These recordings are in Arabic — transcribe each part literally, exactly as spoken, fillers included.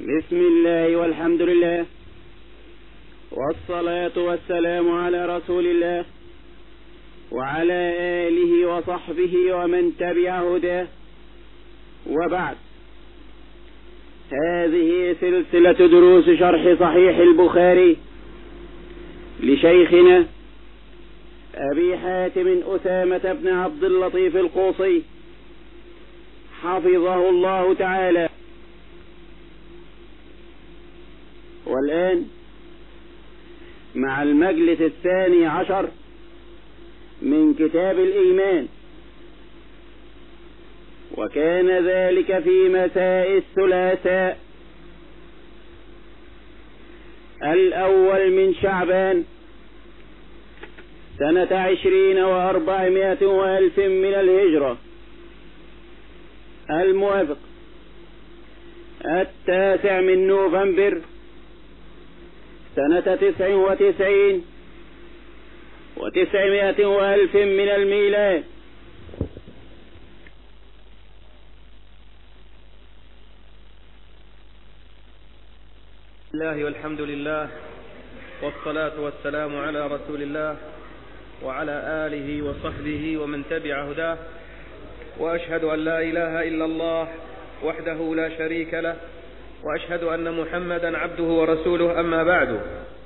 بسم الله والحمد لله، والصلاة والسلام على رسول الله وعلى آله وصحبه ومن تبع هداه، وبعد. هذه سلسلة دروس شرح صحيح البخاري لشيخنا أبي حاتم أسامة بن عبد اللطيف القوصي حفظه الله تعالى. والآن مع المجلس الثاني عشر من كتاب الإيمان، وكان ذلك في مساء الثلاثاء الأول من شعبان سنة عشرين وأربعمائة وألف من الهجرة، الموافق التاسع من نوفمبر سنة تسع وتسعين وتسعمائة وألف من الميلاد. الله والحمد لله، والصلاة والسلام على رسول الله وعلى آله وصحبه ومن تبع هداه، وأشهد أن لا إله إلا الله وحده لا شريك له، وأشهد أن محمدا عبده ورسوله. أما بعد،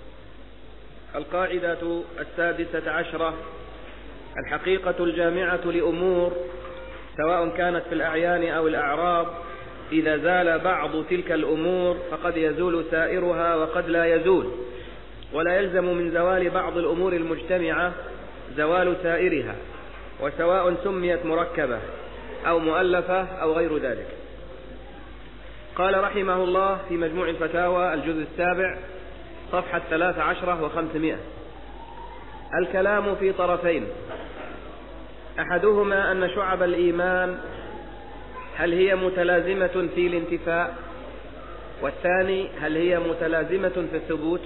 القاعدة السادسة عشرة: الحقيقة الجامعة لأمور سواء كانت في الأعيان أو الأعراض، إذا زال بعض تلك الأمور فقد يزول سائرها وقد لا يزول، ولا يلزم من زوال بعض الأمور المجتمعة زوال سائرها، وسواء سميت مركبة أو مؤلفة أو غير ذلك. قال رحمه الله في مجموع الفتاوى الجزء السابع صفحة ثلاث عشرة وخمسمائة: الكلام في طرفين، أحدهما أن شعب الإيمان هل هي متلازمة في الانتفاء، والثاني هل هي متلازمة في الثبوت.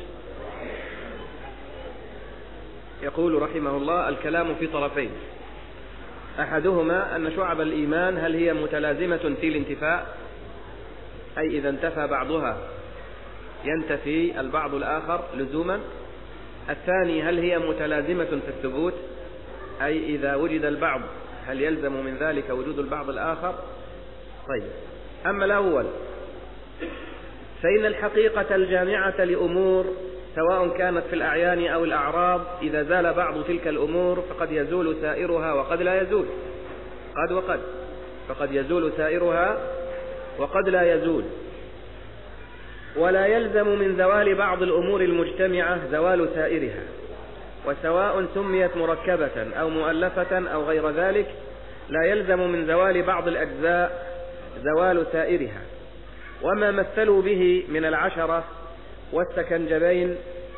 يقول رحمه الله: الكلام في طرفين، أحدهما أن شعب الإيمان هل هي متلازمة في الانتفاء، أي إذا انتفى بعضها ينتفي البعض الآخر لزوما. الثاني هل هي متلازمة في الثبوت، أي إذا وجد البعض هل يلزم من ذلك وجود البعض الآخر. طيب، أما الأول فإن الحقيقة الجامعة لأمور سواء كانت في الأعيان أو الأعراض، إذا زال بعض تلك الأمور فقد يزول سائرها وقد لا يزول. قد وقد فقد يزول سائرها وقد لا يزول، ولا يلزم من زوال بعض الأمور المجتمعة زوال سائرها، وسواء سميت مركبة أو مؤلفة أو غير ذلك، لا يلزم من زوال بعض الأجزاء زوال سائرها. وما مثلوا به من العشرة والسكنجبين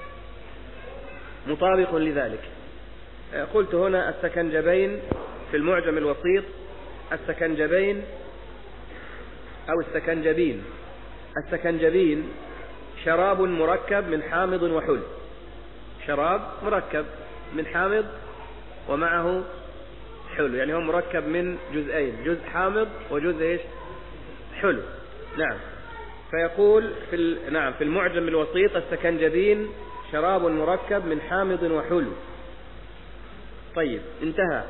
مطابق لذلك. قلت هنا السكنجبين في المعجم الوسيط، السكنجبين أو السكنجبين. السكنجبين شراب مركب من حامض وحلو، شراب مركب من حامض ومعه حلو، يعني هو مركب من جزئين، جزء حامض وجزء ايش؟ حلو. نعم. فيقول في ال... نعم في المعجم الوسيط: السكنجبين شراب مركب من حامض وحلو. طيب، انتهى.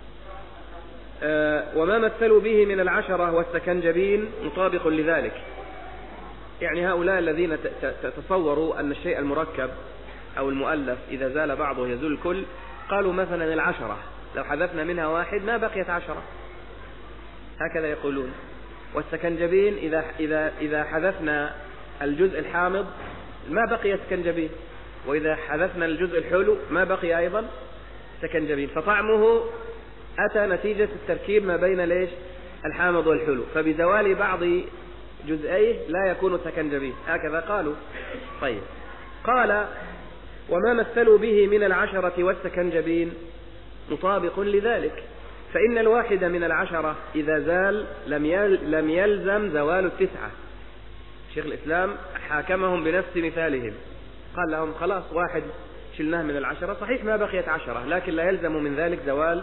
آه وما مثلوا به من العشرة والسكنجبين مطابق لذلك. يعني هؤلاء الذين تصوروا أن الشيء المركب أو المؤلف إذا زال بعضه يزول الكل، قالوا مثلا العشرة لو حذفنا منها واحد ما بقيت عشرة، هكذا يقولون. والسكنجبين إذا, إذا, إذا حذفنا الجزء الحامض ما بقي سكنجبين، وإذا حذفنا الجزء الحلو ما بقي أيضا سكنجبين. فطعمه أتى نتيجة التركيب ما بين ليش الحامض والحلو، فبزوال بعض جزئيه لا يكون سكنجبين، هكذا قالوا. طيب، قال: وما مثلوا به من العشرة والسكنجبين مطابق لذلك، فإن الواحد من العشرة إذا زال لم يلزم زوال التسعة. شيخ الإسلام حاكمهم بنفس مثالهم، قال لهم: خلاص، واحد شلناه من العشرة، صحيح ما بقيت عشرة، لكن لا يلزم من ذلك زوال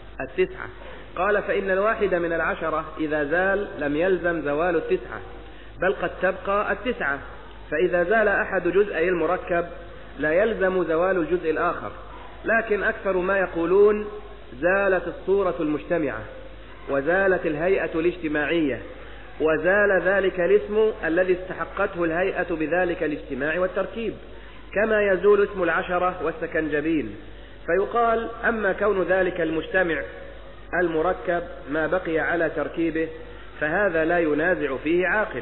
التسعة. قال: فإن الواحد من العشرة إذا زال لم يلزم زوال التسعة، بل قد تبقى التسعة. فإذا زال أحد جزئي المركب لا يلزم زوال الجزء الآخر، لكن أكثر ما يقولون زالت الصورة المجتمعة، وزالت الهيئة الاجتماعية، وزال ذلك الاسم الذي استحقته الهيئة بذلك الاجتماع والتركيب، كما يزول اسم العشرة والسكنجبين. فيقال: أما كون ذلك المجتمع المركب ما بقي على تركيبه فهذا لا ينازع فيه عاقل،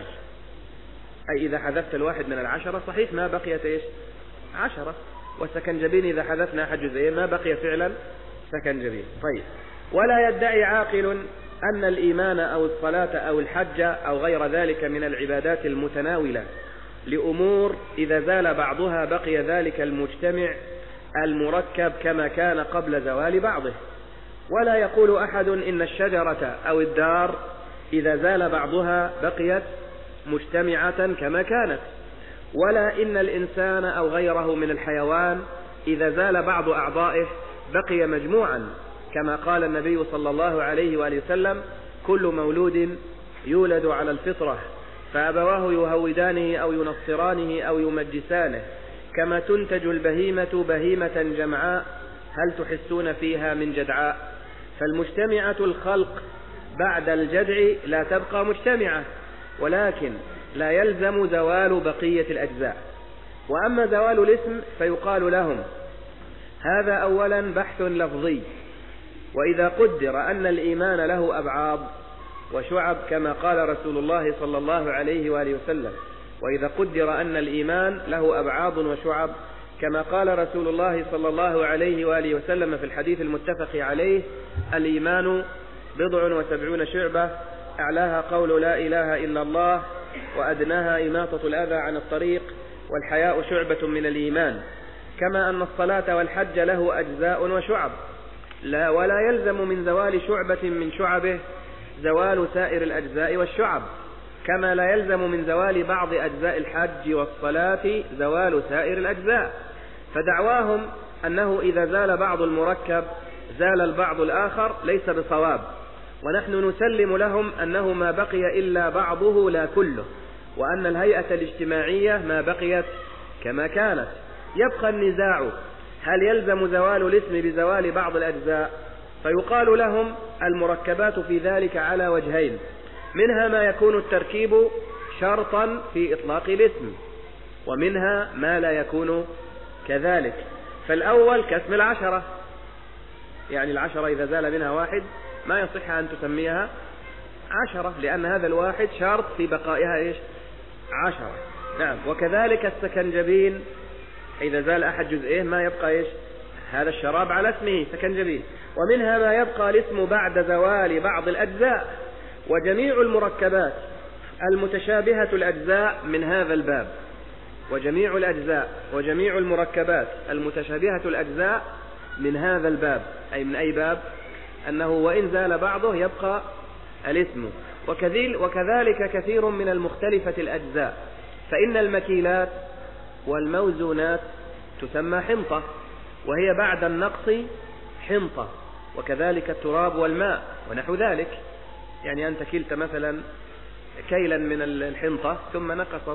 أي إذا حذفت الواحد من العشرة صحيح ما بقيت إيش؟ عشرة. والسكنجبين إذا حذفنا أحد جزئين ما بقي فعلا سكنجبين. طيب، ولا يدعي عاقل أن الإيمان أو الصلاة أو الحج أو غير ذلك من العبادات المتناولة لأمور إذا زال بعضها بقي ذلك المجتمع المركب كما كان قبل زوال بعضه. ولا يقول أحد إن الشجرة أو الدار إذا زال بعضها بقيت مجتمعة كما كانت، ولا إن الإنسان أو غيره من الحيوان إذا زال بعض أعضائه بقي مجموعا، كما قال النبي صلى الله عليه وآله وسلم: كل مولود يولد على الفطرة فأبواه يهودانه أو ينصرانه أو يمجسانه، كما تنتج البهيمة بهيمة جمعاء هل تحسون فيها من جدعاء. فالمجتمعة الخلق بعد الجدع لا تبقى مجتمعة، ولكن لا يلزم زوال بقية الأجزاء. وأما زوال الاسم فيقال لهم: هذا أولا بحث لفظي، وإذا قدر أن الإيمان له أبعاض وشعب كما قال رسول الله صلى الله عليه وآله وسلم، وإذا قدر أن الإيمان له أبعاض وشعب كما قال رسول الله صلى الله عليه وآله وسلم في الحديث المتفق عليه: الإيمان بضع وسبعون شعبة، أعلاها قول لا إله إلا الله، وأدناها إماطة الأذى عن الطريق، والحياء شعبة من الإيمان. كما أن الصلاة والحج له أجزاء وشعب، لا ولا يلزم من زوال شعبة من شعبه زوال سائر الأجزاء والشعب، كما لا يلزم من زوال بعض أجزاء الحج والصلاة زوال سائر الأجزاء. فدعواهم أنه إذا زال بعض المركب زال البعض الآخر ليس بصواب، ونحن نسلم لهم أنه ما بقي إلا بعضه لا كله، وأن الهيئة الاجتماعية ما بقيت كما كانت. يبقى النزاع: هل يلزم زوال الاسم بزوال بعض الأجزاء؟ فيقال لهم: المركبات في ذلك على وجهين، منها ما يكون التركيب شرطا في إطلاق الاسم، ومنها ما لا يكون كذلك. فالأول كاسم العشرة، يعني العشرة إذا زال منها واحد ما يصح أن تسميها عشرة، لأن هذا الواحد شرط في بقائها إيش؟ عشرة. نعم. وكذلك السكنجبين إذا زال أحد جزئيه ما يبقى إيش؟ هذا الشراب على اسمه سكنجبين. ومنها ما يبقى الاسم بعد زوال بعض الأجزاء. وجميع المركبات المتشابهة الأجزاء من هذا الباب، وجميع الأجزاء وجميع المركبات المتشابهة الأجزاء من هذا الباب. أي من أي باب؟ أنه وإن زال بعضه يبقى الاسم. وكذلك كثير من المختلفة الأجزاء، فإن المكيلات والموزونات تسمى حنطة، وهي بعد النقص حنطة، وكذلك التراب والماء ونحو ذلك. يعني أنت كلت مثلا كيلا من الحنطة ثم نقصت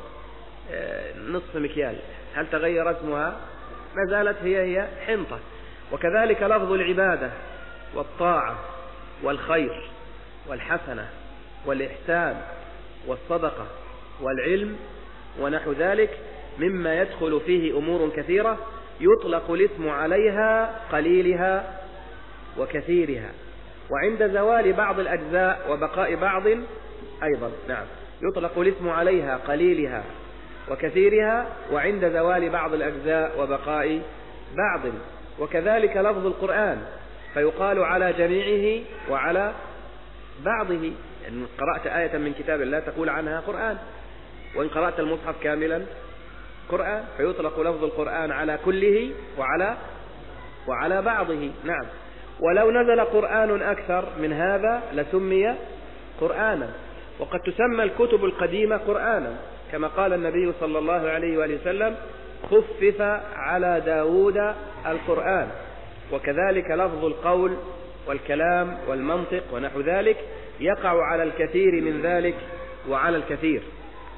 نصف مكيال، هل تغير اسمها؟ ما زالت هي هي حنطة. وكذلك لفظ العبادة والطاعة والخير والحسنة والإحسان والصدقة والعلم ونحو ذلك مما يدخل فيه أمور كثيرة يطلق الاسم عليها قليلها وكثيرها. وعند زوال بعض الأجزاء وبقاء بعض أيضا نعم يطلق الاسم عليها قليلها وكثيرها، وعند زوال بعض الأجزاء وبقاء بعض. وكذلك لفظ القرآن فيقال على جميعه وعلى بعضه، يعني قرأت آية من كتاب الله تقول عنها قرآن، وإن قرأت المصحف كاملا قرآن، فيطلق لفظ القرآن على كله وعلى وعلى بعضه. نعم. ولو نزل قرآن أكثر من هذا لسمي قرآنا. وقد تسمى الكتب القديمة قرآنا، كما قال النبي صلى الله عليه وآله وسلم: خفف على داود القرآن. وكذلك لفظ القول والكلام والمنطق ونحو ذلك يقع على الكثير من ذلك وعلى الكثير.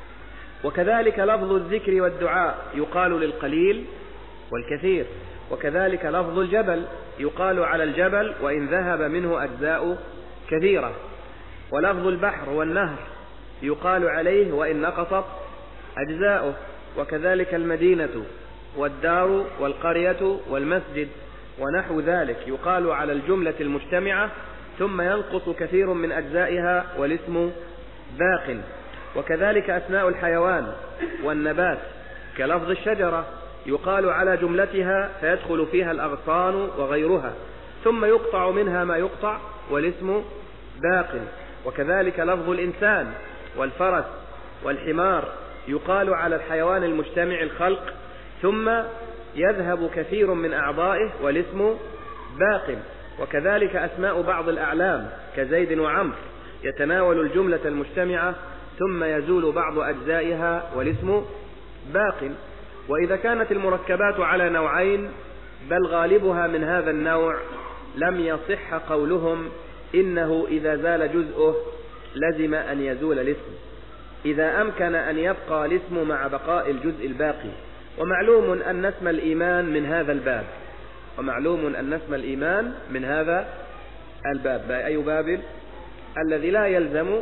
وكذلك لفظ الذكر والدعاء يقال للقليل والكثير، وكذلك لفظ الجبل يقال على الجبل وإن ذهب منه أجزاء كثيرة، ولفظ البحر والنهر يقال عليه وإن نقصت أجزاؤه، وكذلك المدينة والدار والقرية والمسجد ونحو ذلك يقال على الجملة المجتمعة ثم ينقص كثير من أجزائها والاسم باق. وكذلك أسماء الحيوان والنبات كلفظ الشجرة يقال على جملتها فيدخل فيها الأغصان وغيرها ثم يقطع منها ما يقطع والاسم باق. وكذلك لفظ الإنسان والفرس والحمار يقال على الحيوان المجتمع الخلق ثم يذهب كثير من أعضائه والاسم باق. وكذلك أسماء بعض الأعلام كزيد وعمر يتناول الجملة المجتمعة ثم يزول بعض أجزائها والاسم باق. وإذا كانت المركبات على نوعين بل غالبها من هذا النوع لم يصح قولهم إنه إذا زال جزءه لزم أن يزول الاسم، إذا أمكن أن يبقى الاسم مع بقاء الجزء الباقي. ومعلوم أن اسم الإيمان من هذا الباب ومعلوم أن اسم الإيمان من هذا الباب أي باب الذي لا يلزم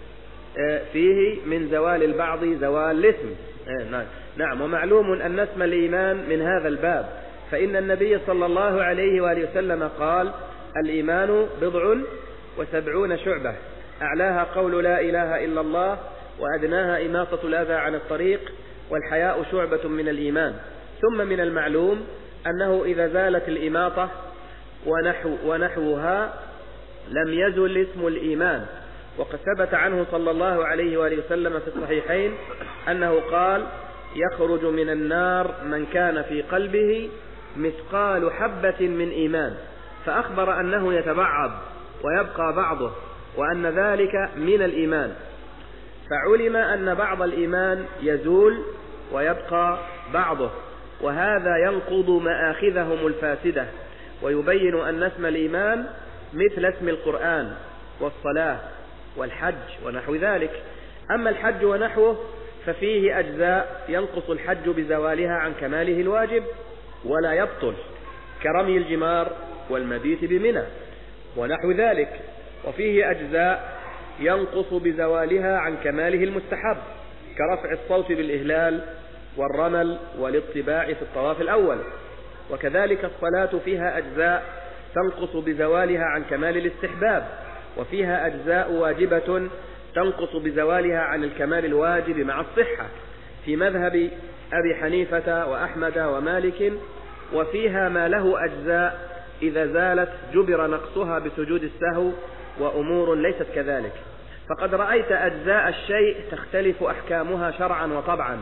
فيه من زوال البعض زوال الاسم. نعم، ومعلوم أن اسم الإيمان من هذا الباب، فإن النبي صلى الله عليه وآله وسلم قال: الإيمان بضع وسبعون شعبة، أعلاها قول لا إله إلا الله، وأدناها إماطة الأذى عن الطريق، والحياء شعبة من الإيمان. ثم من المعلوم أنه إذا زالت الإماطة ونحو ونحوها لم يزل اسم الإيمان. وقد ثبت عنه صلى الله عليه وآله وسلم في الصحيحين أنه قال: يخرج من النار من كان في قلبه مثقال حبة من إيمان، فأخبر أنه يتبعض ويبقى بعضه وأن ذلك من الإيمان، فعلم أن بعض الإيمان يزول ويبقى بعضه، وهذا ينقض مآخذهم الفاسدة، ويبين أن اسم الإيمان مثل اسم القرآن والصلاة والحج ونحو ذلك. أما الحج ونحوه ففيه أجزاء ينقص الحج بزوالها عن كماله الواجب ولا يبطل، كرمي الجمار والمبيت بمنى ونحو ذلك، وفيه أجزاء ينقص بزوالها عن كماله المستحب، كرفع الصوت بالإهلال والرمل والاطباع في الطواف الأول. وكذلك الصلاة فيها أجزاء تنقص بزوالها عن كمال الاستحباب، وفيها أجزاء واجبة تنقص بزوالها عن الكمال الواجب مع الصحة في مذهب أبي حنيفة وأحمد ومالك، وفيها ما له أجزاء إذا زالت جبر نقصها بسجود السهو، وأمور ليست كذلك. فقد رأيت أجزاء الشيء تختلف أحكامها شرعا وطبعا،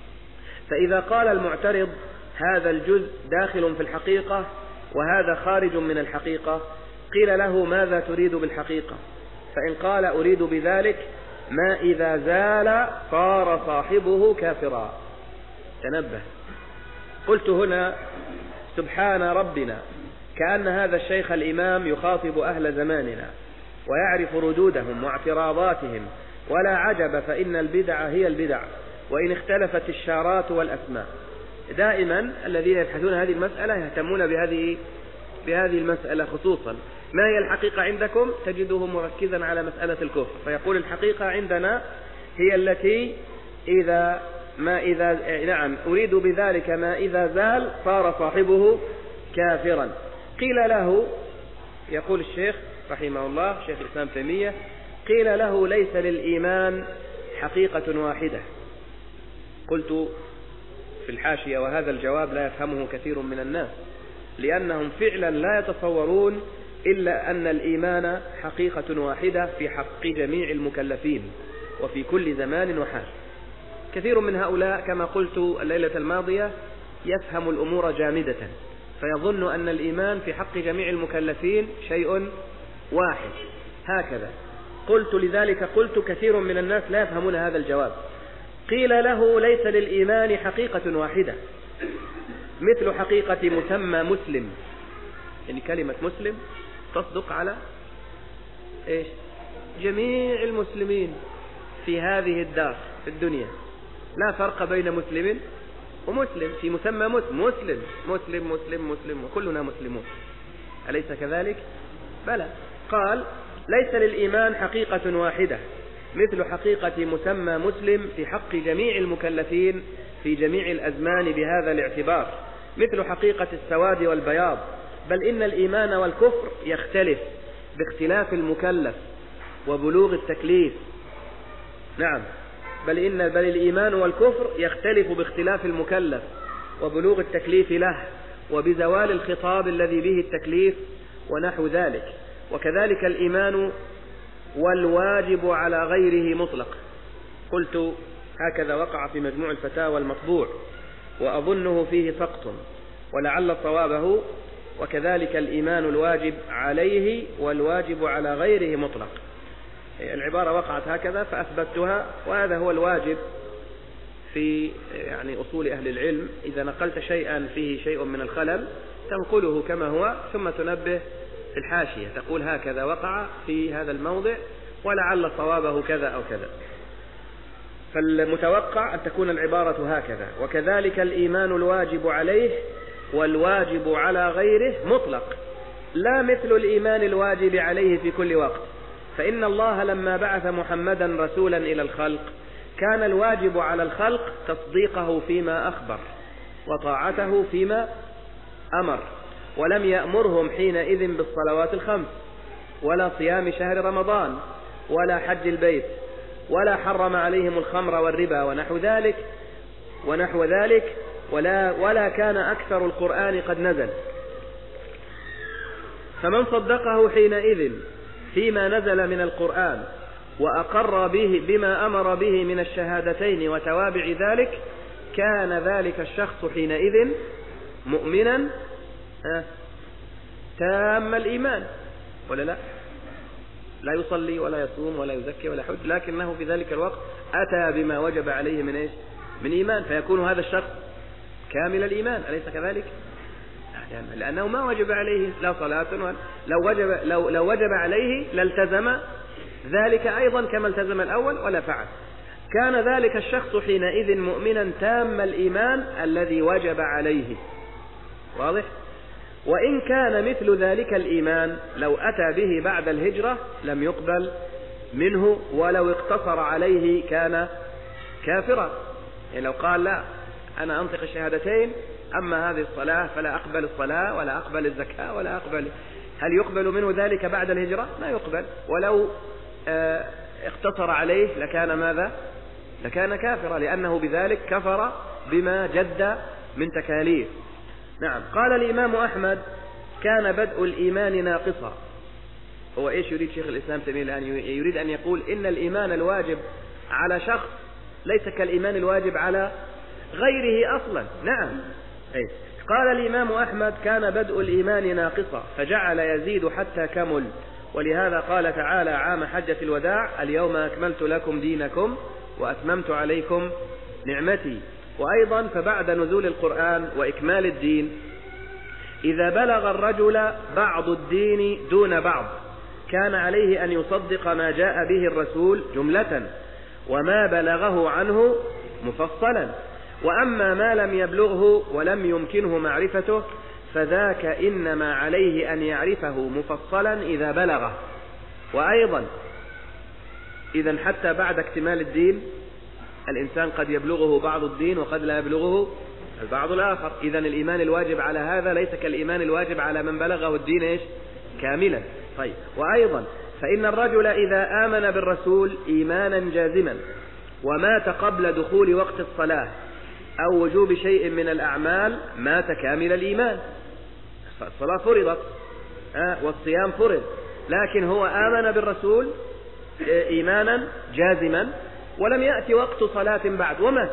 فإذا قال المعترض هذا الجزء داخل في الحقيقة وهذا خارج من الحقيقة، قيل له ماذا تريد بالحقيقة؟ فإن قال أريد بذلك ما إذا زال صار صاحبه كافرا. تنبه، قلت هنا سبحان ربنا، كأن هذا الشيخ الإمام يخاطب أهل زماننا ويعرف ردودهم واعتراضاتهم، ولا عجب فإن البدع هي البدع وإن اختلفت الشارات والأسماء. دائما الذين يبحثون هذه المسألة يهتمون بهذه بهذه المسألة خصوصا. ما هي الحقيقة عندكم؟ تجده مركزا على مسألة الكفر، فيقول الحقيقة عندنا هي التي إذا ما إذا نعم أريد بذلك ما إذا زال صار صاحبه كافرا. قيل له، يقول الشيخ رحمه الله شيخ الإسلام تيمية، قيل له ليس للإيمان حقيقة واحدة. قلت في الحاشية وهذا الجواب لا يفهمه كثير من الناس، لأنهم فعلا لا يتصورون إلا أن الإيمان حقيقة واحدة في حق جميع المكلفين وفي كل زمان وحال. كثير من هؤلاء كما قلت الليلة الماضية يفهم الأمور جامدة، فيظن أن الإيمان في حق جميع المكلفين شيء واحد هكذا. قلت لذلك قلت كثير من الناس لا يفهمون هذا الجواب. قيل له ليس للإيمان حقيقة واحدة، مثل حقيقة مسمى مسلم، يعني كلمة مسلم تصدق على إيش؟ جميع المسلمين في هذه الدار في الدنيا، لا فرق بين مسلم ومسلم في مسمى مسلم مسلم مسلم مسلم مسلم وكلنا مسلمون، أليس كذلك؟ بلى. قال ليس للإيمان حقيقة واحدة مثل حقيقة مسمى مسلم في حق جميع المكلفين في جميع الأزمان بهذا الاعتبار، مثل حقيقة السواد والبياض، بل إن الإيمان والكفر يختلف باختلاف المكلف وبلوغ التكليف. نعم، بل إن بل الإيمان والكفر يختلف باختلاف المكلف وبلوغ التكليف له وبزوال الخطاب الذي به التكليف ونحو ذلك. وكذلك الإيمان والواجب على غيره مطلق. قلت هكذا وقع في مجموع الفتاوى المطبوع، وأظنه فيه سقط ولعل صوابه وكذلك الإيمان الواجب عليه والواجب على غيره مطلق. العبارة وقعت هكذا فأثبتها، وهذا هو الواجب في يعني أصول أهل العلم. إذا نقلت شيئا فيه شيء من الخلل تنقله كما هو ثم تنبه في الحاشية تقول هكذا وقع في هذا الموضع ولعل صوابه كذا أو كذا. فالمتوقع أن تكون العبارة هكذا: وكذلك الإيمان الواجب عليه والواجب على غيره مطلق، لا مثل الإيمان الواجب عليه في كل وقت. فإن الله لما بعث محمدا رسولا إلى الخلق كان الواجب على الخلق تصديقه فيما أخبر وطاعته فيما أمر، ولم يأمرهم حينئذ بالصلوات الخمس ولا صيام شهر رمضان ولا حج البيت ولا حرم عليهم الخمر والربا ونحو ذلك ونحو ذلك ولا, ولا كان أكثر القرآن قد نزل. فمن صدقه حينئذ فيما نزل من القرآن وأقر به بما أمر به من الشهادتين وتوابع ذلك كان ذلك الشخص حينئذ مؤمنا تام الإيمان، ولا لا؟ لا يصلي ولا يصوم ولا يزكي ولا حج، لكنه في ذلك الوقت أتى بما وجب عليه من إيش؟ من إيمان، فيكون هذا الشخص كامل الإيمان، أليس كذلك؟ يعني لأنه ما وجب عليه لا صلاة ولا لو وجب لو لو وجب عليه لالتزم ذلك أيضا كما التزم الأول ولا فعل. كان ذلك الشخص حينئذ مؤمنا تام الإيمان الذي وجب عليه. واضح؟ وإن كان مثل ذلك الإيمان لو أتى به بعد الهجرة لم يقبل منه، ولو اقتصر عليه كان كافرا. يعني لو قال لا أنا أنطق الشهادتين أما هذه الصلاة فلا أقبل الصلاة ولا أقبل الزكاة ولا أقبل، هل يقبل منه ذلك بعد الهجرة؟ لا يقبل. ولو اه اقتصر عليه لكان ماذا؟ لكان كافرا، لأنه بذلك كفر بما جد من تكاليف. نعم. قال الإمام أحمد كان بدء الإيمان ناقصا. هو إيش يريد شيخ الإسلام تيمية الآن؟ يريد أن يقول إن الإيمان الواجب على شخص ليس كالإيمان الواجب على غيره أصلا. نعم. أي. قال الإمام أحمد كان بدء الإيمان ناقصا فجعل يزيد حتى كمل، ولهذا قال تعالى عام حجة الوداع اليوم أكملت لكم دينكم وأتممت عليكم نعمتي. وأيضا فبعد نزول القرآن وإكمال الدين إذا بلغ الرجل بعض الدين دون بعض كان عليه أن يصدق ما جاء به الرسول جملة وما بلغه عنه مفصلا، وأما ما لم يبلغه ولم يمكنه معرفته فذاك إنما عليه أن يعرفه مفصلا إذا بلغه. وأيضا إذن حتى بعد اكتمال الدين الإنسان قد يبلغه بعض الدين وقد لا يبلغه البعض الآخر. إذن الإيمان الواجب على هذا ليس كالإيمان الواجب على من بلغه الدين إيش؟ كاملا. طيب. وأيضا فإن الرجل إذا آمن بالرسول إيمانا جازما ومات قبل دخول وقت الصلاة أو وجوب شيء من الأعمال مات كامل الإيمان. الصلاة فرضت والصيام فرض، لكن هو آمن بالرسول إيمانا جازما ولم يأتي وقت صلاة بعد ومات،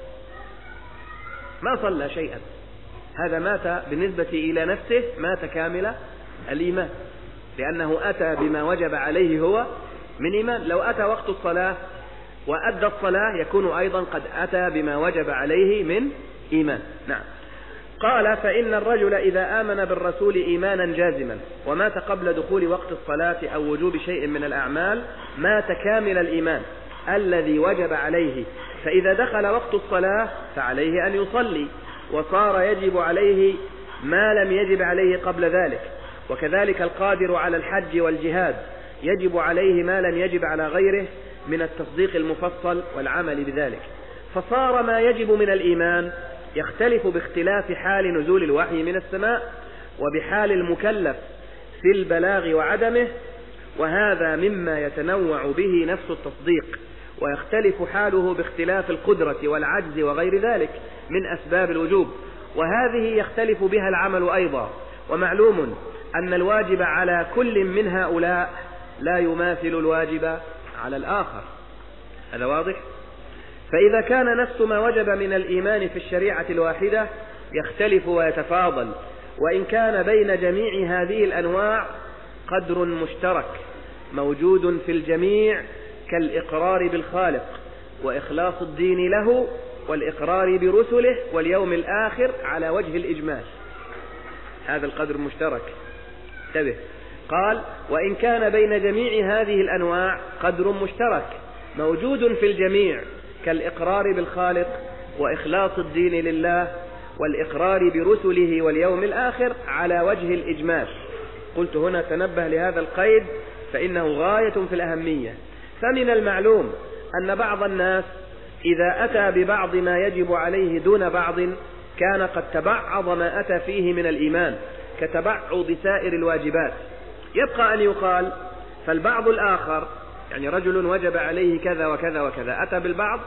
ما صلى شيئا، هذا مات بالنسبة إلى نفسه مات كامل الإيمان، لأنه أتى بما وجب عليه هو من إيمان. لو أتى وقت الصلاة وأدى الصلاة يكون أيضا قد أتى بما وجب عليه من إيمان. نعم. قال فإن الرجل إذا آمن بالرسول إيمانا جازما ومات قبل دخول وقت الصلاة أو وجوب شيء من الأعمال مات كامل الإيمان، الذي وجب عليه، فإذا دخل وقت الصلاة فعليه أن يصلي، وصار يجب عليه ما لم يجب عليه قبل ذلك. وكذلك القادر على الحج والجهاد يجب عليه ما لم يجب على غيره من التصديق المفصل والعمل بذلك. فصار ما يجب من الإيمان يختلف باختلاف حال نزول الوحي من السماء وبحال المكلف في البلاغ وعدمه، وهذا مما يتنوع به نفس التصديق، ويختلف حاله باختلاف القدرة والعجز وغير ذلك من أسباب الوجوب، وهذه يختلف بها العمل أيضا. ومعلوم أن الواجب على كل من هؤلاء لا يماثل الواجب على الآخر، هذا واضح؟ فإذا كان نفس ما وجب من الإيمان في الشريعة الواحدة يختلف ويتفاضل، وإن كان بين جميع هذه الأنواع قدر مشترك موجود في الجميع كالإقرار بالخالق وإخلاص الدين له والإقرار برسله واليوم الآخر على وجه الإجمال، هذا القدر المشترك. انتبه، قال وإن كان بين جميع هذه الأنواع قدر مشترك موجود في الجميع كالإقرار بالخالق وإخلاص الدين لله والإقرار برسله واليوم الآخر على وجه الإجمال. قلت هنا تنبه لهذا القيد فإنه غاية في الأهمية. فمن المعلوم أن بعض الناس إذا أتى ببعض ما يجب عليه دون بعض كان قد تبعض ما أتى فيه من الإيمان كتبعض سائر الواجبات. يبقى أن يقال فالبعض الآخر، يعني رجل وجب عليه كذا وكذا وكذا، أتى بالبعض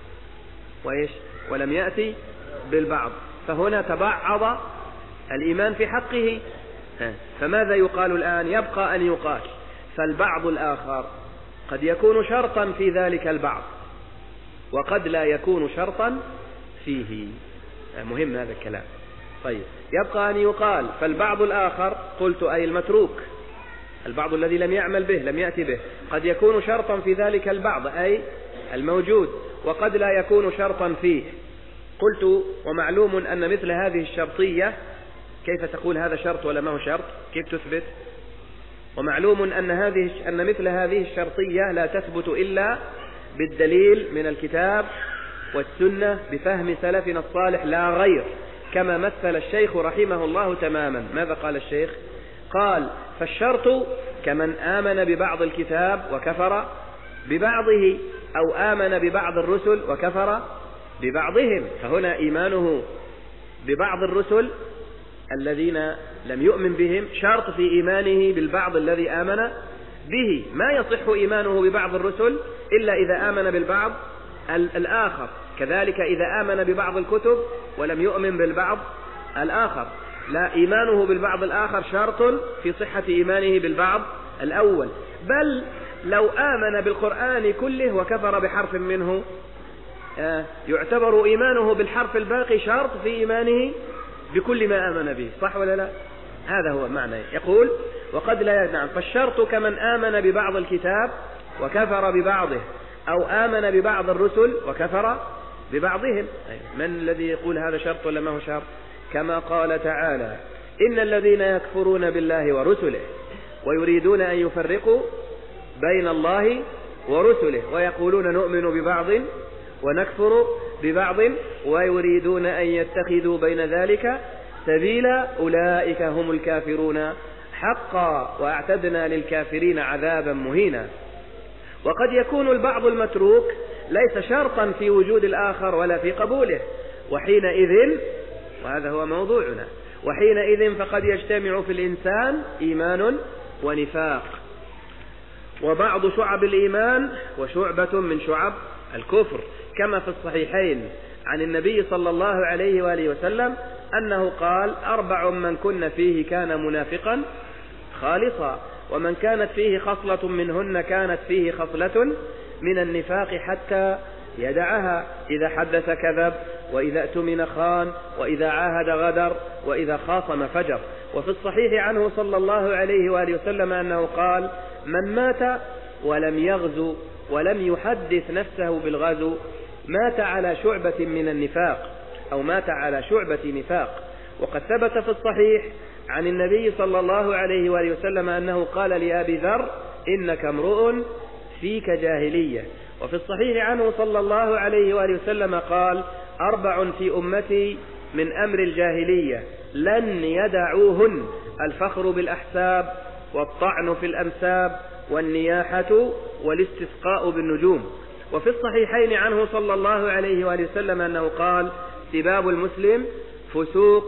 وإيش ولم يأتي بالبعض، فهنا تبعض الإيمان في حقه. فماذا يقال الآن؟ يبقى أن يقال فالبعض الآخر قد يكون شرطا في ذلك البعض وقد لا يكون شرطا فيه، مهم هذا الكلام. طيب، يبقى أن يقال فالبعض الآخر، قلت أي المتروك، البعض الذي لم يعمل به لم يأتي به، قد يكون شرطا في ذلك البعض أي الموجود، وقد لا يكون شرطا فيه. قلت ومعلوم أن مثل هذه الشرطية، كيف تقول هذا شرط ولا ما هو شرط؟ كيف تثبت؟ ومعلوم أن هذه أن مثل هذه الشرطية لا تثبت إلا بالدليل من الكتاب والسنة بفهم سلفنا الصالح لا غير، كما مثل الشيخ رحمه الله تماما. ماذا قال الشيخ؟ قال فالشرط كمن آمن ببعض الكتاب وكفر ببعضه، أو آمن ببعض الرسل وكفر ببعضهم، فهنا إيمانه ببعض الرسل الذين لم يؤمن بهم شرط في إيمانه بالبعض الذي آمن به. ما يصح إيمانه ببعض الرسل إلا إذا آمن بالبعض الآخر، كذلك إذا آمن ببعض الكتب ولم يؤمن بالبعض الآخر. لا، إيمانه بالبعض الآخر شرط في صحة إيمانه بالبعض الأول، بل لو آمن بالقرآن كله وكفر بحرف منه يعتبر إيمانه بالحرف الباقي شرط في إيمانه بكل ما آمن به، صح ولا لا؟ هذا هو معنى. يقول وقد لا ينعم، فالشرط كمن آمن ببعض الكتاب وكفر ببعضه، أو آمن ببعض الرسل وكفر ببعضهم. من الذي يقول هذا شرط ولا ما هو شرط؟ كما قال تعالى إن الذين يكفرون بالله ورسله ويريدون أن يفرقوا بين الله ورسله ويقولون نؤمن ببعض ونكفر ببعض ويريدون أن يتخذوا بين ذلك سبيلا أولئك هم الكافرون حقا وأعتدنا للكافرين عذابا مهينا. وقد يكون البعض المتروك ليس شرطا في وجود الآخر ولا في قبوله، وحينئذ، وهذا هو موضوعنا، وحينئذ فقد يجتمع في الإنسان إيمان ونفاق، وبعض شعب الإيمان وشعبة من شعب الكفر، كما في الصحيحين عن النبي صلى الله عليه وآله وسلم أنه قال أربع من كن فيه كان منافقا خالصا، ومن كانت فيه خصلة منهن كانت فيه خصلة من النفاق حتى يدعها، إذا حدث كذب، وإذا اؤتمن خان، وإذا عاهد غدر، وإذا خاصم فجر. وفي الصحيح عنه صلى الله عليه وآله وسلم أنه قال من مات ولم يغزو ولم يحدث نفسه بالغزو مات على شعبة من النفاق، أو مات على شعبة نفاق. وقد ثبت في الصحيح عن النبي صلى الله عليه وآله وسلم أنه قال لأبي ذر إنك امرؤ فيك جاهلية، وفي الصحيح عنه صلى الله عليه وآله وسلم قال: أربع في أمتي من أمر الجاهلية لن يدعوهن: الفخر بالأحساب، والطعن في الأنساب، والنياحة، والاستسقاء بالنجوم. وفي الصحيحين عنه صلى الله عليه وآله وسلم أنه قال: سباب المسلم فسوق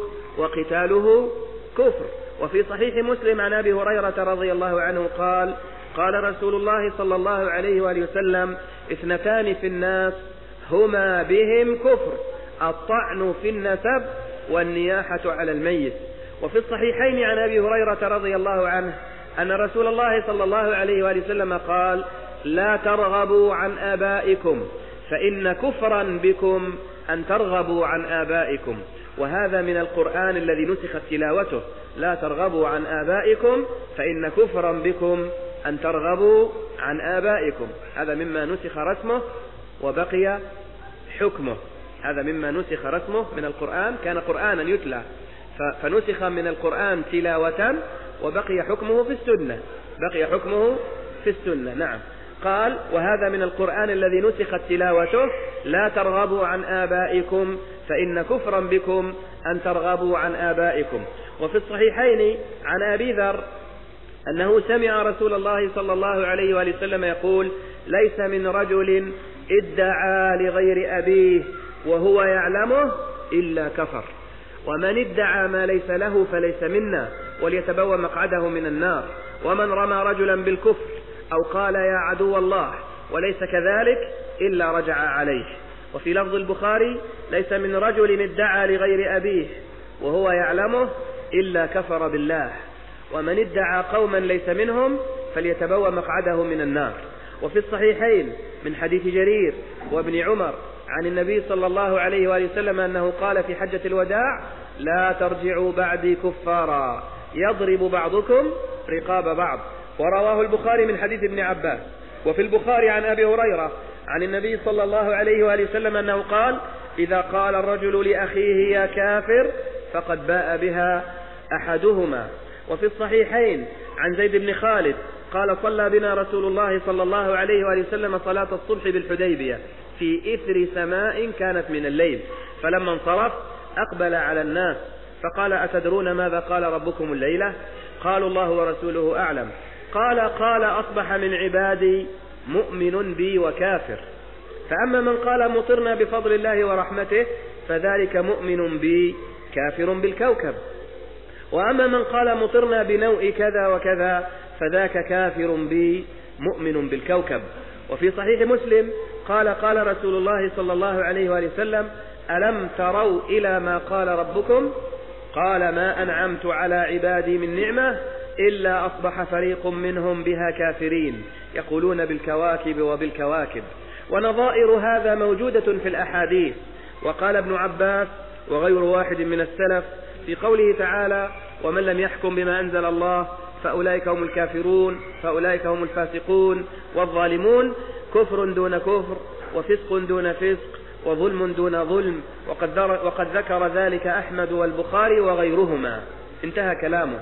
وقتاله كفر. وفي صحيح مسلم عن أبي هريرة رضي الله عنه قال: قال رسول الله صلى الله عليه وآله وسلم: اثنتان في الناس هما بهم كفر: الطعن في النسب، والنياحة على الميت. وفي الصحيحين عن أبي هريرة رضي الله عنه أن رسول الله صلى الله عليه وآله وسلم قال: لا ترغبوا عن آبائكم فإن كفرا بكم أن ترغبوا عن آبائكم. وهذا من القرآن الذي نسخت تلاوته: لا ترغبوا عن آبائكم فإن كفرا بكم أن ترغبوا عن آبائكم. هذا مما نسخ رسمه وبقي حكمه. هذا مما نسخ رسمه من القرآن، كان قرآنا يتلى فنسخ من القرآن تلاوة وبقي حكمه في السنة. بقي حكمه في السنة. نعم. قال: وهذا من القرآن الذي نسخت تلاوته: لا ترغبوا عن آبائكم فإن كفرا بكم أن ترغبوا عن آبائكم. وفي الصحيحين عن أبي ذر أنه سمع رسول الله صلى الله عليه وآله وسلم يقول: ليس من رجل ادعى لغير أبيه وهو يعلمه إلا كفر، ومن ادعى ما ليس له فليس منا، وليتبوأ مقعده من النار. ومن رمى رجلا بالكفر أو قال يا عدو الله وليس كذلك إلا رجع عليه. وفي لفظ البخاري: ليس من رجل ادعى لغير أبيه وهو يعلمه إلا كفر بالله، ومن ادعى قوما ليس منهم فليتبوأ مقعده من النار. وفي الصحيحين من حديث جرير وابن عمر عن النبي صلى الله عليه وآله وسلم أنه قال في حجة الوداع: لا ترجعوا بعدي كفارا يضرب بعضكم رقاب بعض. ورواه البخاري من حديث ابن عباس. وفي البخاري عن أبي هريرة عن النبي صلى الله عليه وآله وسلم أنه قال: إذا قال الرجل لأخيه يا كافر فقد باء بها أحدهما. وفي الصحيحين عن زيد بن خالد قال: صلى بنا رسول الله صلى الله عليه وآله وسلم صلاة الصبح بالحديبية في إثر سماء كانت من الليل، فلما انصرف أقبل على الناس فقال: أتدرون ماذا قال ربكم الليلة؟ قالوا: الله ورسوله أعلم. قال: قال: أصبح من عبادي مؤمن بي وكافر، فأما من قال مطرنا بفضل الله ورحمته فذلك مؤمن بي كافر بالكوكب، وأما من قال مطرنا بنوء كذا وكذا فذاك كافر بي مؤمن بالكوكب. وفي صحيح مسلم قال: قال رسول الله صلى الله عليه وآله وسلم: ألم تروا إلى ما قال ربكم؟ قال: ما أنعمت على عبادي من نعمة إلا أصبح فريق منهم بها كافرين يقولون بالكواكب وبالكواكب. ونظائر هذا موجودة في الأحاديث. وقال ابن عباس وغير واحد من السلف في قوله تعالى: ومن لم يحكم بما أنزل الله فأولئك هم الكافرون، فأولئك هم الفاسقون والظالمون: كفر دون كفر، وفسق دون فسق، وظلم دون ظلم. وقد, وقد ذكر ذلك أحمد والبخاري وغيرهما. انتهى كلامه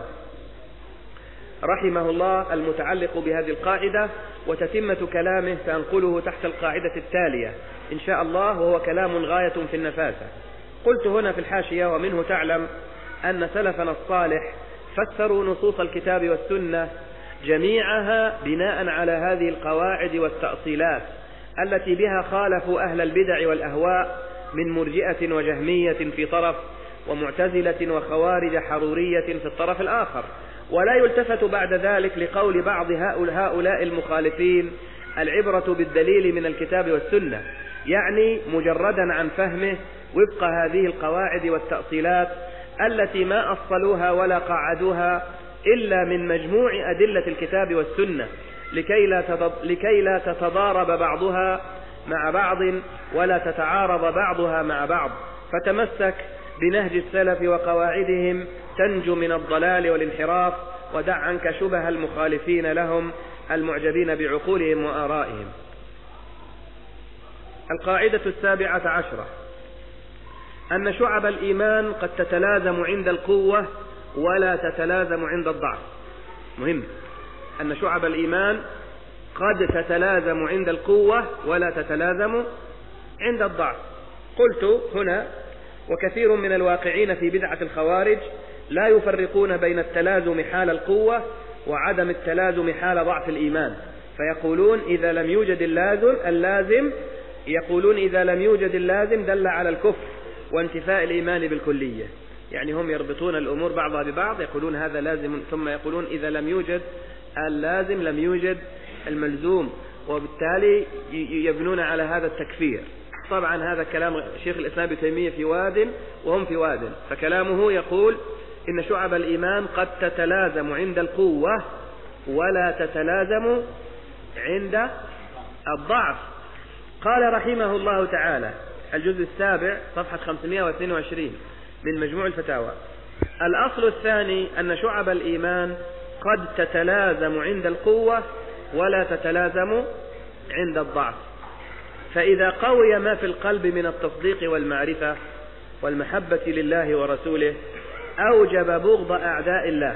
رحمه الله المتعلق بهذه القاعدة. وتتمة كلامه سأنقله تحت القاعدة التالية إن شاء الله، وهو كلام غاية في النفاسة. قلت هنا في الحاشية: ومنه تعلم أن سلفنا الصالح فسروا نصوص الكتاب والسنة جميعها بناء على هذه القواعد والتأصيلات التي بها خالفوا أهل البدع والأهواء من مرجئة وجهمية في طرف، ومعتزلة وخوارج حرورية في الطرف الآخر. ولا يلتفت بعد ذلك لقول بعض هؤلاء المخالفين: العبرة بالدليل من الكتاب والسنة، يعني مجردا عن فهمه وفق هذه القواعد والتأصيلات التي ما أصلوها ولا قعدوها إلا من مجموع أدلة الكتاب والسنة، لكي لا لكي لا تتضارب بعضها مع بعض ولا تتعارض بعضها مع بعض. فتمسك بنهج السلف وقواعدهم تنجو من الضلال والانحراف، ودع عنك شبه المخالفين لهم المعجبين بعقولهم وآرائهم. القاعدة السابعة عشرة: أن شعب الإيمان قد تتلازم عند القوة ولا تتلازم عند الضعف. مهم أن شعب الإيمان قد تتلازم عند القوة ولا تتلازم عند الضعف. قلت هنا: وكثير من الواقعين في بدعة الخوارج لا يفرقون بين التلازم حال القوة وعدم التلازم حال ضعف الإيمان، فيقولون إذا لم يوجد اللازم اللازم يقولون إذا لم يوجد اللازم دل على الكفر وانتفاء الإيمان بالكلية. يعني هم يربطون الأمور بعضها ببعض، يقولون هذا لازم ثم يقولون إذا لم يوجد اللازم لم يوجد الملزوم، وبالتالي يبنون على هذا التكفير. طبعا هذا كلام شيخ الإسلام ابن تيمية في واد وهم في واد، فكلامه يقول إن شعب الإيمان قد تتلازم عند القوة ولا تتلازم عند الضعف. قال رحمه الله تعالى الجزء السابع صفحة خمسمائة واثنين وعشرين من مجموع الفتاوى: الأصل الثاني أن شعب الإيمان قد تتلازم عند القوة ولا تتلازم عند الضعف، فإذا قوي ما في القلب من التصديق والمعرفة والمحبة لله ورسوله أوجب بغض أعداء الله.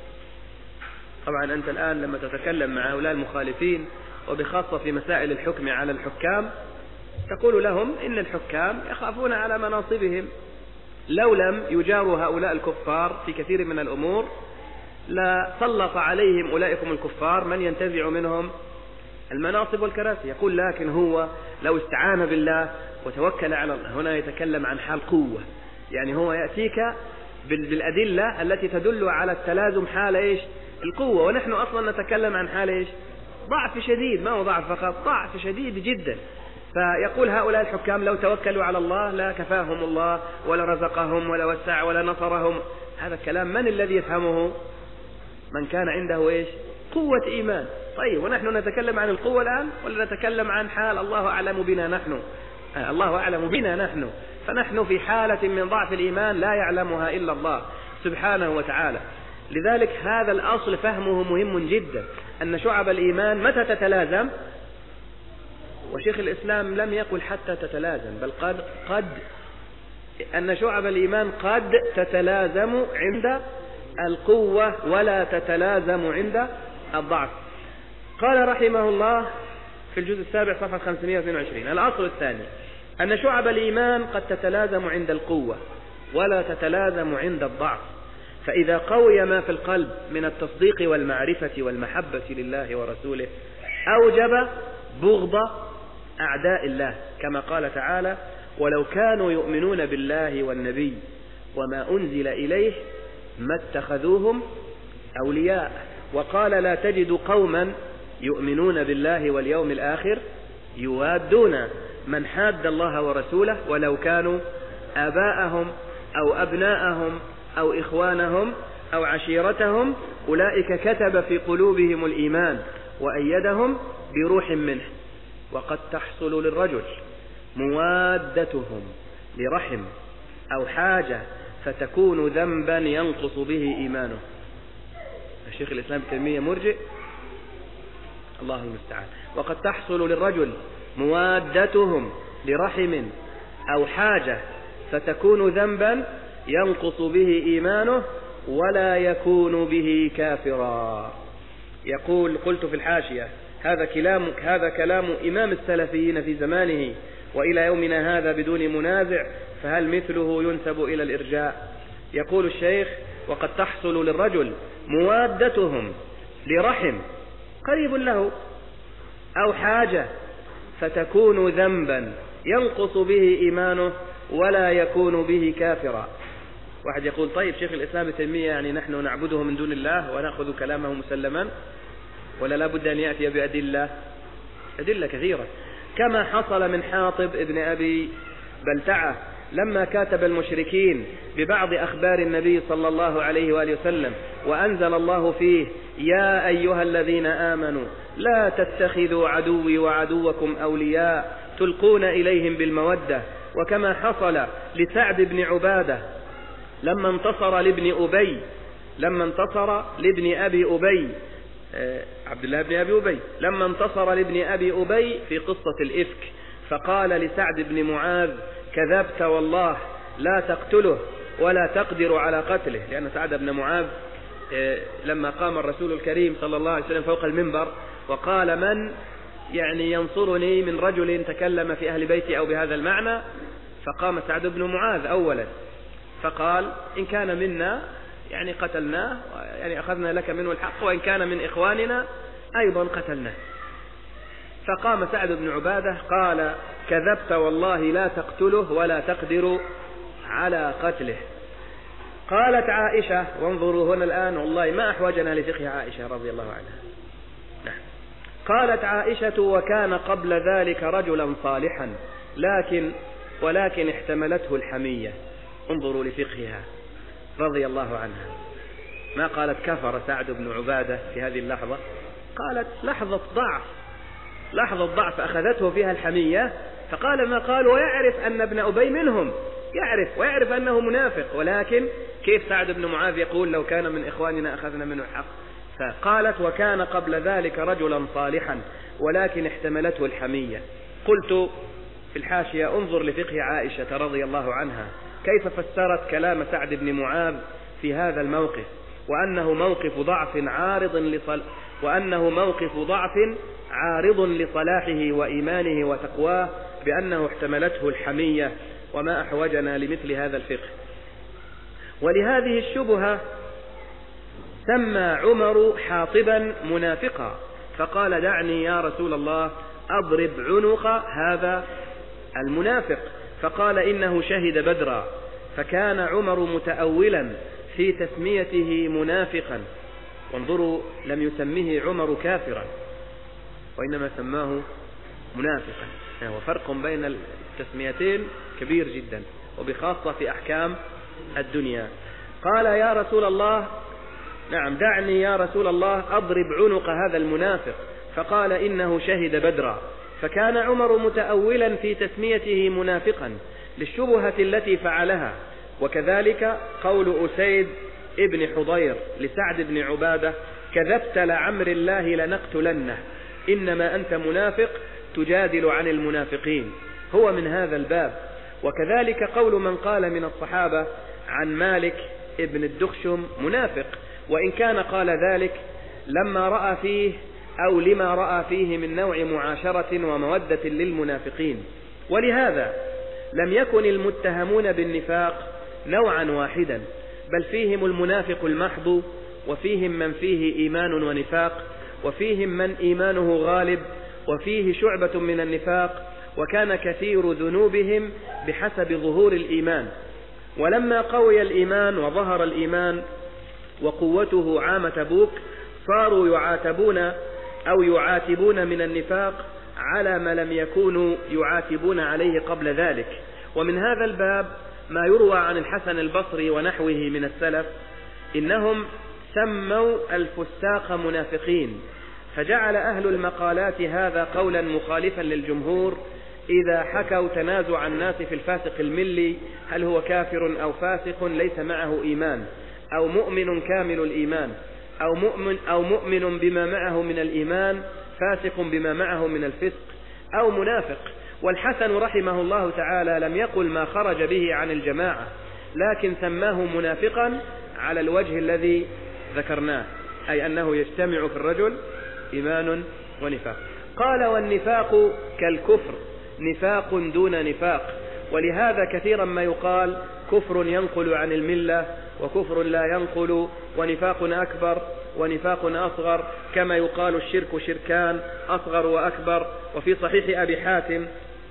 طبعا أنت الآن لما تتكلم مع هؤلاء المخالفين وبخاصة في مسائل الحكم على الحكام تقول لهم إن الحكام يخافون على مناصبهم، لو لم يجاروا هؤلاء الكفار في كثير من الأمور لا سلط عليهم أولئكم الكفار من ينتزع منهم المناصب والكراسي. يقول لكن هو لو استعان بالله وتوكل على الله. هنا يتكلم عن حال قوة، يعني هو يأتيك بالأدلة التي تدل على التلازم حال إيش؟ القوة، ونحن أصلا نتكلم عن حال إيش؟ ضعف شديد، ما هو ضعف فقط، ضعف شديد جدا. فيقول هؤلاء الحكام لو توكلوا على الله لا كفاهم الله ولا رزقهم ولا وسع ولا نصرهم. هذا الكلام من الذي يفهمه؟ من كان عنده إيش؟ قوة إيمان. طيب ونحن نتكلم عن القوة الآن ولا نتكلم عن حال الله أعلم بنا نحن؟ آه الله أعلم بنا نحن، فنحن في حالة من ضعف الإيمان لا يعلمها إلا الله سبحانه وتعالى. لذلك هذا الأصل فهمه مهم جدا، أن شعب الإيمان متى تتلازم؟ وشيخ الإسلام لم يقل حتى تتلازم، بل قد قد أن شعب الإيمان قد تتلازم عند القوة ولا تتلازم عند الضعف. قال رحمه الله في الجزء السابع صفحة خمسمائة واثنين وعشرين: الأصل الثاني أن شعب الإيمان قد تتلازم عند القوة ولا تتلازم عند الضعف، فإذا قوي ما في القلب من التصديق والمعرفة والمحبة لله ورسوله أوجب بغض أعداء الله، كما قال تعالى: ولو كانوا يؤمنون بالله والنبي وما أنزل إليه ما اتخذوهم أولياء. وقال: لا تجد قوما يؤمنون بالله واليوم الآخر يوادون من حاد الله ورسوله ولو كانوا آباءهم أو أبناءهم أو إخوانهم أو عشيرتهم أولئك كتب في قلوبهم الإيمان وأيدهم بروح منه. وقد تحصل للرجل موادتهم لرحم أو حاجة فتكون ذنبا ينقص به إيمانه. الشيخ الإسلام ابن تيمية مرجئ، الله المستعان. وقد تحصل للرجل موادتهم لرحم أو حاجة فتكون ذنبا ينقص به إيمانه ولا يكون به كافرا. يقول: قلت في الحاشية: هذا كلام هذا كلام إمام السلفيين في زمانه وإلى يومنا هذا بدون منازع، فهل مثله ينسب إلى الإرجاء؟ يقول الشيخ: وقد تحصل للرجل موادتهم لرحم قريب له أو حاجة فتكون ذنبا ينقص به إيمانه ولا يكون به كافرا. واحد يقول: طيب شيخ الإسلام ابن تيمية يعني نحن نعبده من دون الله ونأخذ كلامه مسلما، ولا لا بد أن يأتي بأدلة؟ أدلة كثيرة، كما حصل من حاطب ابن أبي بلتعة لما كاتب المشركين ببعض أخبار النبي صلى الله عليه وآله وسلم وأنزل الله فيه: يا أيها الذين آمنوا لا تتخذوا عدوي وعدوكم أولياء تلقون إليهم بالمودة. وكما حصل لسعد بن عبادة لما انتصر لابن أبي لما انتصر لابن أبي أبي عبد الله بن أبي أبي لما انتصر لابن أبي أبي في قصة الإفك، فقال لسعد بن معاذ: كذبت والله لا تقتله ولا تقدر على قتله، لأن سعد بن معاذ لما قام الرسول الكريم صلى الله عليه وسلم فوق المنبر وقال من يعني ينصرني من رجل تكلم في أهل بيتي أو بهذا المعنى، فقام سعد بن معاذ أولا فقال إن كان منا يعني قتلناه، يعني أخذنا لك منه الحق، وإن كان من إخواننا أيضا قتلناه. فقام سعد بن عبادة قال كذبت والله لا تقتله ولا تقدر على قتله. قالت عائشة، وانظروا هنا الآن والله ما أحوجنا لفقه عائشة رضي الله عنها. نعم. قالت عائشة وكان قبل ذلك رجلا صالحا لكن ولكن احتملته الحمية. انظروا لفقهها رضي الله عنها، ما قالت كفر سعد بن عبادة في هذه اللحظة، قالت لحظة ضعف، لحظة ضعف أخذته فيها الحمية فقال ما قال، ويعرف أن ابن أبي منهم، يعرف ويعرف أنه منافق، ولكن كيف سعد بن معاذ يقول لو كان من إخواننا أخذنا منه الحق. فقالت وكان قبل ذلك رجلا صالحا ولكن احتملته الحمية. قلت في الحاشية انظر لفقه عائشة رضي الله عنها كيف فسرت كلام سعد بن معاذ في هذا الموقف، وأنه موقف ضعف عارض لصل وأنه موقف ضعف عارض لصلاحه وإيمانه وتقواه، بأنه احتملته الحمية، وما أحوجنا لمثل هذا الفقه. ولهذه الشبهة سمى عمر حاطبا منافقا فقال دعني يا رسول الله أضرب عنق هذا المنافق، فقال إنه شهد بدرا، فكان عمر متأولا في تسميته منافقا. وانظروا لم يسميه عمر كافرا وإنما سماه منافقا، يعني وفرق بين التسميتين كبير جدا، وبخاصة في أحكام الدنيا. قال يا رسول الله نعم دعني يا رسول الله أضرب عنق هذا المنافق، فقال إنه شهد بدرا، فكان عمر متأولا في تسميته منافقا للشبهة التي فعلها. وكذلك قول أسيد ابن حضير لسعد بن عبادة كذبت لعمر الله لنقتلنه إنما أنت منافق تجادل عن المنافقين، هو من هذا الباب. وكذلك قول من قال من الصحابة عن مالك ابن الدخشم منافق، وإن كان قال ذلك لما رأى فيه أو لما رأى فيه من نوع معاشرة ومودة للمنافقين. ولهذا لم يكن المتهمون بالنفاق نوعا واحدا، بل فيهم المنافق المحض، وفيهم من فيه إيمان ونفاق، وفيهم من إيمانه غالب وفيه شعبة من النفاق، وكان كثير ذنوبهم بحسب ظهور الإيمان. ولما قوي الإيمان وظهر الإيمان وقوته عام تبوك صاروا يعاتبون أو يعاتبون من النفاق على ما لم يكونوا يعاتبون عليه قبل ذلك. ومن هذا الباب ما يروى عن الحسن البصري ونحوه من السلف إنهم سموا الفساق منافقين، فجعل أهل المقالات هذا قولا مخالفا للجمهور إذا حكوا تنازع الناس في الفاسق الملي هل هو كافر أو فاسق ليس معه إيمان، أو مؤمن كامل الإيمان، أو مؤمن, أو مؤمن بما معه من الإيمان فاسق بما معه من الفسق، أو منافق. والحسن رحمه الله تعالى لم يقل ما خرج به عن الجماعة، لكن سماه منافقا على الوجه الذي ذكرناه، أي أنه يجتمع في الرجل إيمان ونفاق. قال والنفاق كالكفر نفاق دون نفاق، ولهذا كثيرا ما يقال كفر ينقل عن الملة وكفر لا ينقل، ونفاق أكبر ونفاق أصغر، كما يقال الشرك شركان أصغر وأكبر. وفي صحيح أبي حاتم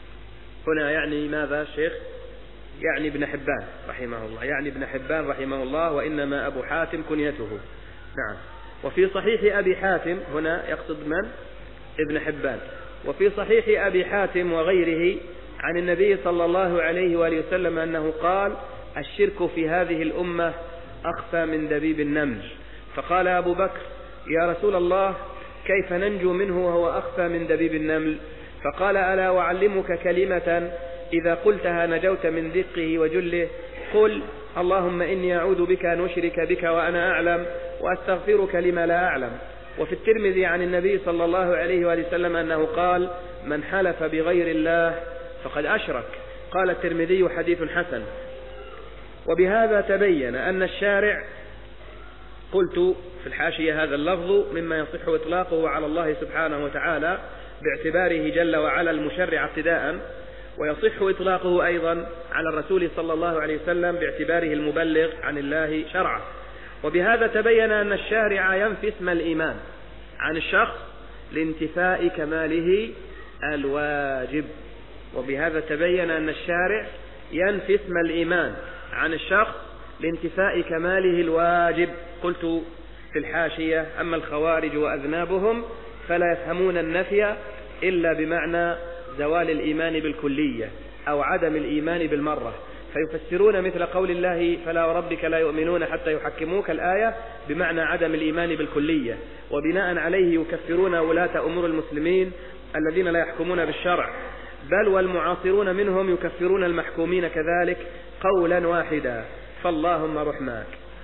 هنا يعني ماذا الشيخ؟ يعني ابن حبان رحمه الله، يعني ابن حبان رحمه الله، وإنما أبو حاتم كنيته. نعم. وفي صحيح أبي حاتم هنا يقصد من؟ ابن حبان. وفي صحيح أبي حاتم وغيره عن النبي صلى الله عليه وآله وسلم أنه قال الشرك في هذه الأمة أخفى من دبيب النمل. فقال أبو بكر يا رسول الله كيف ننجو منه وهو أخفى من دبيب النمل؟ فقال ألا وأعلمك كلمة إذا قلتها نجوت من دقه وجله؟ قل اللهم إني أعوذ بك أن أشرك بك وأنا أعلم وأستغفرك لما لا أعلم. وفي الترمذي عن النبي صلى الله عليه وآله وسلم أنه قال من حلف بغير الله فقد أشرك. قال الترمذي حديث حسن. وبهذا تبين أن الشارع قلت في الحاشية: هذا اللفظ مما يصح إطلاقه على الله سبحانه وتعالى باعتباره جل وعلا المشرع ابتداء، ويصح إطلاقه أيضا على الرسول صلى الله عليه وسلم باعتباره المبلغ عن الله شرعا. وبهذا تبين أن الشارع ينفي اسم الإيمان عن الشخص لانتفاء كماله الواجب. وبهذا تبين أن الشارع ينفي اسم الإيمان عن الشخص لانتفاء كماله الواجب. قلت في الحاشية: أما الخوارج وأذنابهم فلا يفهمون النفي إلا بمعنى زوال الإيمان بالكلية أو عدم الإيمان بالمرة، فيفسرون مثل قول الله: فلا وربك لا يؤمنون حتى يحكموك الآية بمعنى عدم الإيمان بالكلية، وبناء عليه يكفرون ولاة أمور المسلمين الذين لا يحكمون بالشرع، بل والمعاصرون منهم يكفرون المحكومين كذلك قولا واحدا، فاللهم رحماك.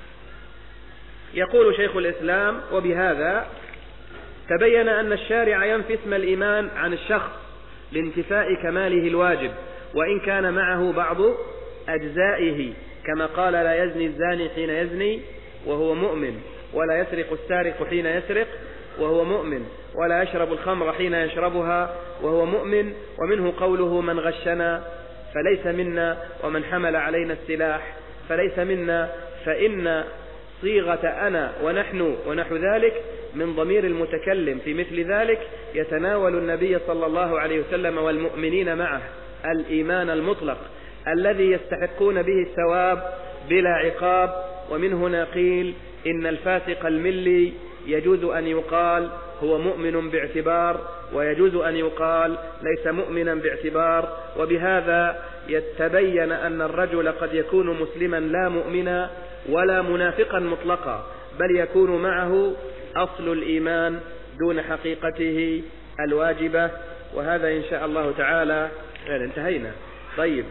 يقول شيخ الإسلام: وبهذا تبين أن الشارع ينفي اسم الإيمان عن الشخص لانتفاء كماله الواجب، وإن كان معه بعض أجزائه، كما قال: لا يزني الزاني حين يزني وهو مؤمن، ولا يسرق السارق حين يسرق وهو مؤمن، ولا يشرب الخمر حين يشربها وهو مؤمن. ومنه قوله: من غشنا فليس منا، ومن حمل علينا السلاح فليس منا، فإن صيغة أنا ونحن ونحو ذلك من ضمير المتكلم في مثل ذلك يتناول النبي صلى الله عليه وسلم والمؤمنين معه الإيمان المطلق الذي يستحقون به الثواب بلا عقاب. ومن هنا قيل إن الفاسق الملي يجوز أن يقال هو مؤمن باعتبار، ويجوز أن يقال ليس مؤمنا باعتبار. وبهذا يتبين أن الرجل قد يكون مسلما لا مؤمنا ولا منافقا مطلقا، بل يكون معه أصل الإيمان دون حقيقته الواجبة. وهذا إن شاء الله تعالى يعني انتهينا. طيب،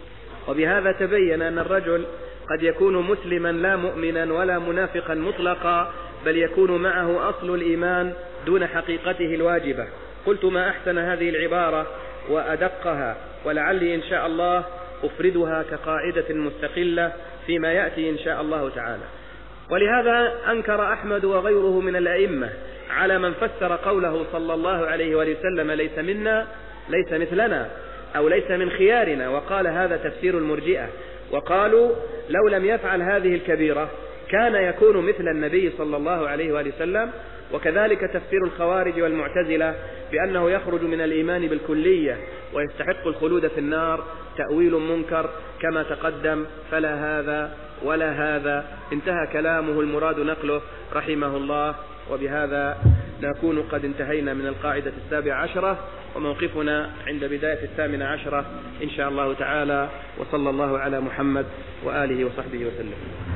وبهذا تبين أن الرجل قد يكون مسلما لا مؤمنا ولا منافقا مطلقا، بل يكون معه أصل الإيمان دون حقيقته الواجبة. قلت: ما أحسن هذه العبارة وأدقها، ولعلي إن شاء الله أفردها كقاعدة مستقلة فيما يأتي إن شاء الله تعالى. ولهذا أنكر أحمد وغيره من الأئمة على من فسر قوله صلى الله عليه وسلم: ليس منا، ليس مثلنا، أو ليس من خيارنا، وقال هذا تفسير المرجئة. وقالوا: لو لم يفعل هذه الكبيرة كان يكون مثل النبي صلى الله عليه وسلم. وكذلك تفسير الخوارج والمعتزلة بأنه يخرج من الإيمان بالكلية ويستحق الخلود في النار تأويل منكر كما تقدم، فلا هذا ولا هذا. انتهى كلامه المراد نقله رحمه الله. وبهذا نكون قد انتهينا من القاعدة السابعة عشرة، وموقفنا عند بداية الثامنة عشرة إن شاء الله تعالى. وصلى الله على محمد وآله وصحبه وسلم.